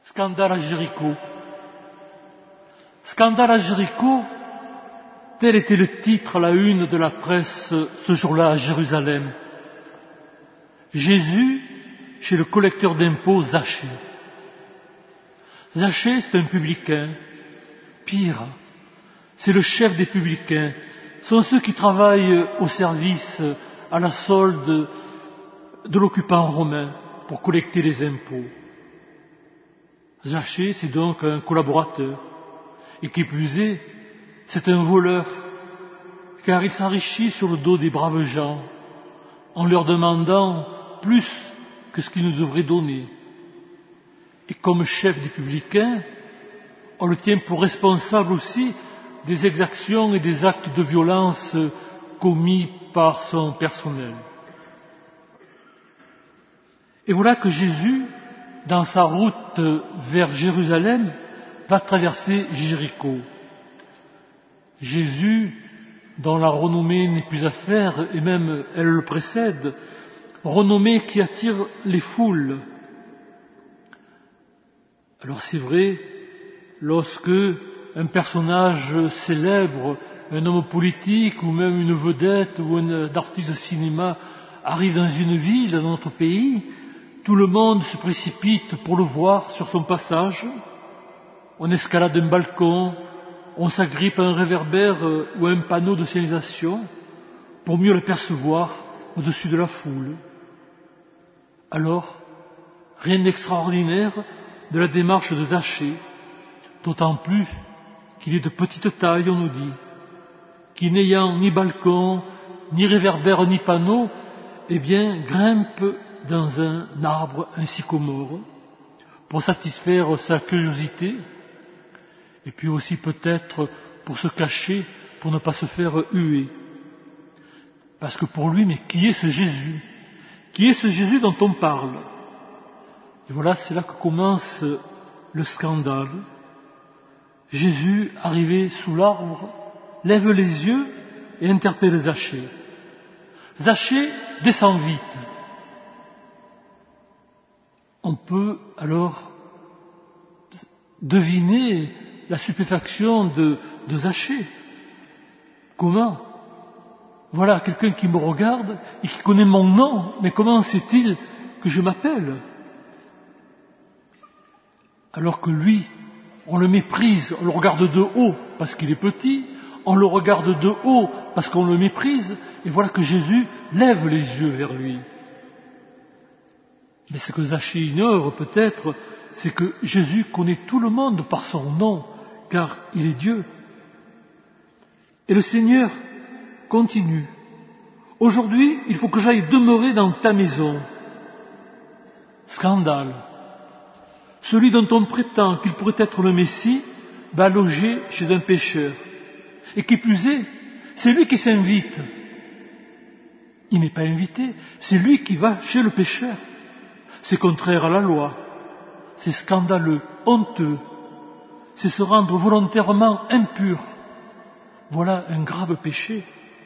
Scandale à Jéricho. Scandale à Jéricho, tel était le titre à la une de la presse ce jour-là à Jérusalem. Jésus chez le collecteur d'impôts Zachée. Zachée, c'est un publicain. Pire, c'est le chef des publicains. Ce sont ceux qui travaillent au service, à la solde de l'occupant romain pour collecter les impôts. Zachée, c'est donc un collaborateur. Et qui plus est, c'est un voleur, car il s'enrichit sur le dos des braves gens, en leur demandant plus que ce qu'ils nous devraient donner. Et comme chef des publicains, on le tient pour responsable aussi des exactions et des actes de violence commis par son personnel. Et voilà que Jésus, dans sa route vers Jérusalem, va traverser Jéricho. Jésus, dont la renommée n'est plus à faire, et même elle le précède, renommée qui attire les foules. Alors c'est vrai, lorsque un personnage célèbre, un homme politique ou même une vedette ou un artiste de cinéma arrive dans une ville, dans notre pays, tout le monde se précipite pour le voir sur son passage. On escalade un balcon, on s'agrippe à un réverbère ou à un panneau de signalisation pour mieux l'apercevoir au-dessus de la foule. Alors, rien d'extraordinaire de la démarche de Zachée, d'autant plus qu'il est de petite taille, on nous dit, qui n'ayant ni balcon, ni réverbère, ni panneau, eh bien, grimpe dans un arbre, un sycomore, pour satisfaire sa curiosité, et puis aussi peut-être pour se cacher, pour ne pas se faire huer. Parce que pour lui, mais qui est ce Jésus? Qui est ce Jésus dont on parle? Et voilà, c'est là que commence le scandale. Jésus, arrivé sous l'arbre, lève les yeux et interpelle Zachée. Zachée descend vite. On peut alors deviner la stupéfaction de Zachée. Comment? Voilà quelqu'un qui me regarde et qui connaît mon nom, mais comment sait-il que je m'appelle? Alors que lui, on le méprise, on le regarde de haut parce qu'il est petit, on le regarde de haut parce qu'on le méprise, et voilà que Jésus lève les yeux vers lui. Mais ce que Zachée ignore peut-être, c'est que Jésus connaît tout le monde par son nom, car il est Dieu. Et le Seigneur continue. Aujourd'hui, il faut que j'aille demeurer dans ta maison. Scandale. Celui dont on prétend qu'il pourrait être le Messie va loger chez un pécheur. Et qui plus est, c'est lui qui s'invite. Il n'est pas invité, c'est lui qui va chez le pécheur. C'est contraire à la loi, c'est scandaleux, honteux, c'est se rendre volontairement impur. Voilà un grave péché.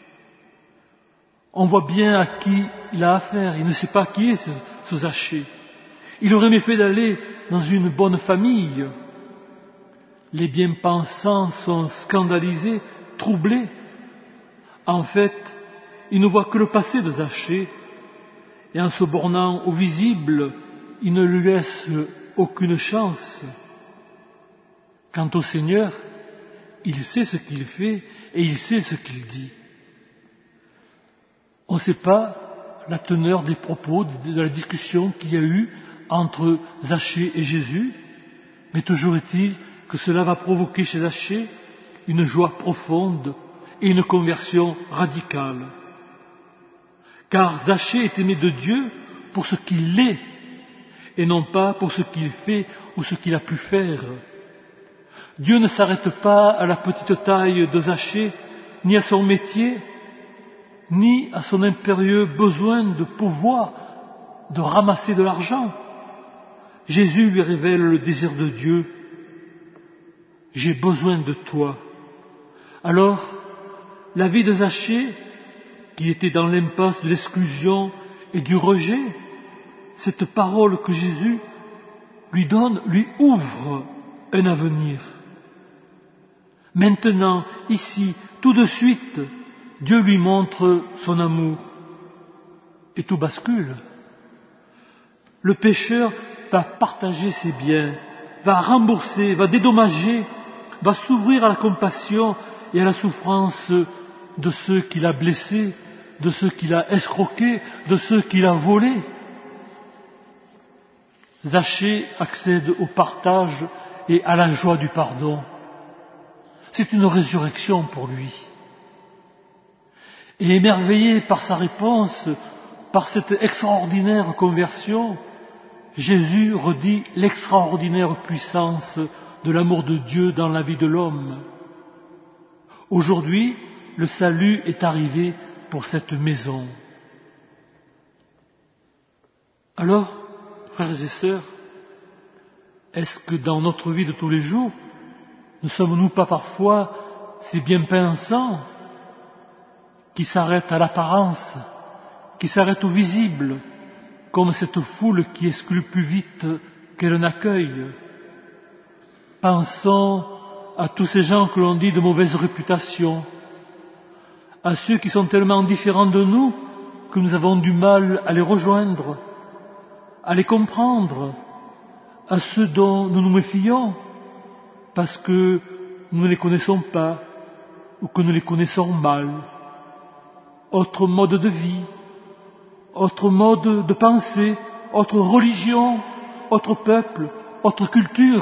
On voit bien à qui il a affaire, il ne sait pas qui est ce Zachée. Il aurait mieux fait d'aller dans une bonne famille. Les bien-pensants sont scandalisés, troublés. En fait, ils ne voient que le passé de Zachée, et en se bornant au visible, ils ne lui laissent aucune chance. Quant au Seigneur, il sait ce qu'il fait et il sait ce qu'il dit. On ne sait pas la teneur des propos, de la discussion qu'il y a eu entre Zachée et Jésus, mais toujours est-il que cela va provoquer chez Zachée une joie profonde et une conversion radicale. Car Zachée est aimé de Dieu pour ce qu'il est, et non pas pour ce qu'il fait ou ce qu'il a pu faire. Dieu ne s'arrête pas à la petite taille de Zachée, ni à son métier, ni à son impérieux besoin de pouvoir, de ramasser de l'argent. Jésus lui révèle le désir de Dieu. J'ai besoin de toi. Alors, la vie de Zachée, qui était dans l'impasse de l'exclusion et du rejet, cette parole que Jésus lui ouvre un avenir. Maintenant, ici, tout de suite, Dieu lui montre son amour et tout bascule. Le pécheur va partager ses biens, va rembourser, va dédommager, va s'ouvrir à la compassion et à la souffrance de ceux qu'il a blessés, de ceux qu'il a escroqués, de ceux qu'il a volés. Zachée accède au partage et à la joie du pardon. C'est une résurrection pour lui. Et émerveillé par sa réponse, par cette extraordinaire conversion, Jésus redit l'extraordinaire puissance de l'amour de Dieu dans la vie de l'homme. Aujourd'hui, le salut est arrivé pour cette maison. Alors, frères et sœurs, est-ce que dans notre vie de tous les jours, ne sommes-nous pas parfois ces bien-pensants qui s'arrêtent à l'apparence, qui s'arrêtent au visible, comme cette foule qui exclut plus vite qu'elle n'accueille? Pensons à tous ces gens que l'on dit de mauvaise réputation, à ceux qui sont tellement différents de nous que nous avons du mal à les rejoindre, à les comprendre, à ceux dont nous nous méfions parce que nous ne les connaissons pas ou que nous les connaissons mal. Autre mode de vie, autre mode de pensée, autre religion, autre peuple, autre culture.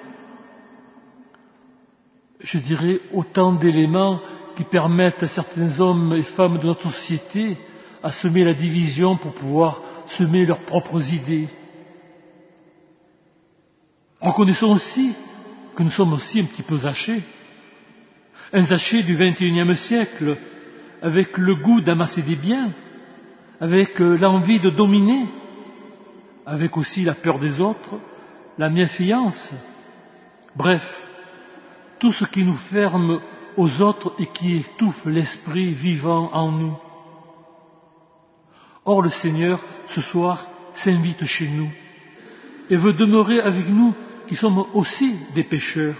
Je dirais autant d'éléments qui permettent à certains hommes et femmes de notre société à semer la division pour pouvoir semer leurs propres idées. Reconnaissons aussi que nous sommes aussi un petit peu Zachée. Un Zachée du XXIe siècle, avec le goût d'amasser des biens, avec l'envie de dominer, avec aussi la peur des autres, la méfiance. Bref, tout ce qui nous ferme aux autres et qui étouffe l'esprit vivant en nous. Or, le Seigneur, ce soir, s'invite chez nous et veut demeurer avec nous qui sommes aussi des pécheurs.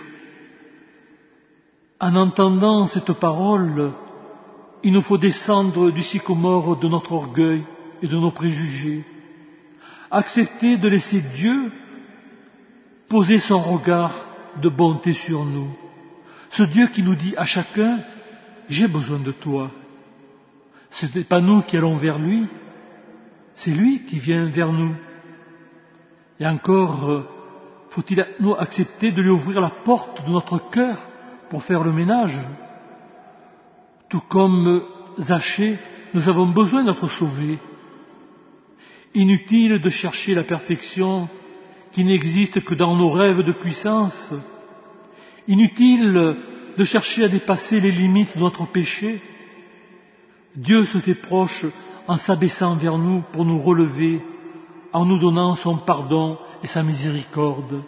En entendant cette parole, il nous faut descendre du sycomore de notre orgueil et de nos préjugés, accepter de laisser Dieu poser son regard de bonté sur nous. Ce Dieu qui nous dit à chacun, j'ai besoin de toi. Ce n'est pas nous qui allons vers lui, c'est lui qui vient vers nous. Et encore, faut-il nous accepter de lui ouvrir la porte de notre cœur pour faire le ménage. Tout comme Zachée, nous avons besoin d'être sauvés. Inutile de chercher la perfection qui n'existe que dans nos rêves de puissance. Inutile de chercher à dépasser les limites de notre péché. Dieu se fait proche en s'abaissant vers nous pour nous relever, en nous donnant son pardon et sa miséricorde.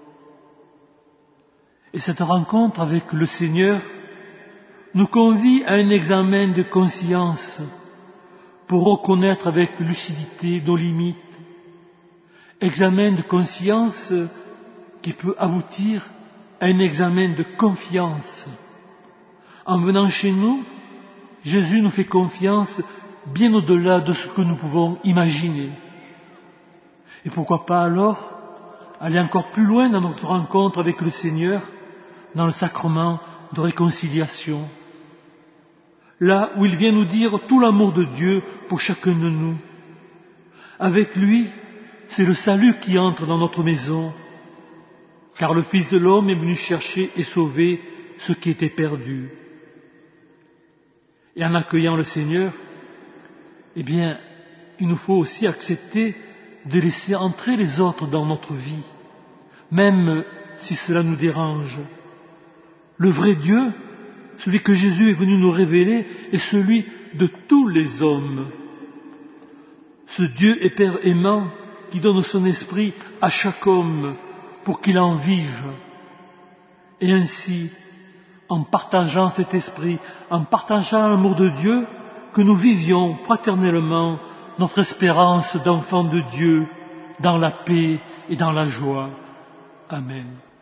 Et cette rencontre avec le Seigneur nous convie à un examen de conscience pour reconnaître avec lucidité nos limites. Examen de conscience qui peut aboutir à un examen de confiance. En venant chez nous, Jésus nous fait confiance bien au-delà de ce que nous pouvons imaginer. Et pourquoi pas alors aller encore plus loin dans notre rencontre avec le Seigneur, dans le sacrement de réconciliation, là où il vient nous dire tout l'amour de Dieu pour chacun de nous. Avec lui, c'est le salut qui entre dans notre maison, car le Fils de l'homme est venu chercher et sauver ce qui était perdu. Et en accueillant le Seigneur, eh bien, il nous faut aussi accepter de laisser entrer les autres dans notre vie, même si cela nous dérange. Le vrai Dieu, celui que Jésus est venu nous révéler, est celui de tous les hommes. Ce Dieu est Père aimant qui donne son esprit à chaque homme pour qu'il en vive. Et ainsi, en partageant cet esprit, en partageant l'amour de Dieu, que nous vivions fraternellement notre espérance d'enfants de Dieu, dans la paix et dans la joie. Amen.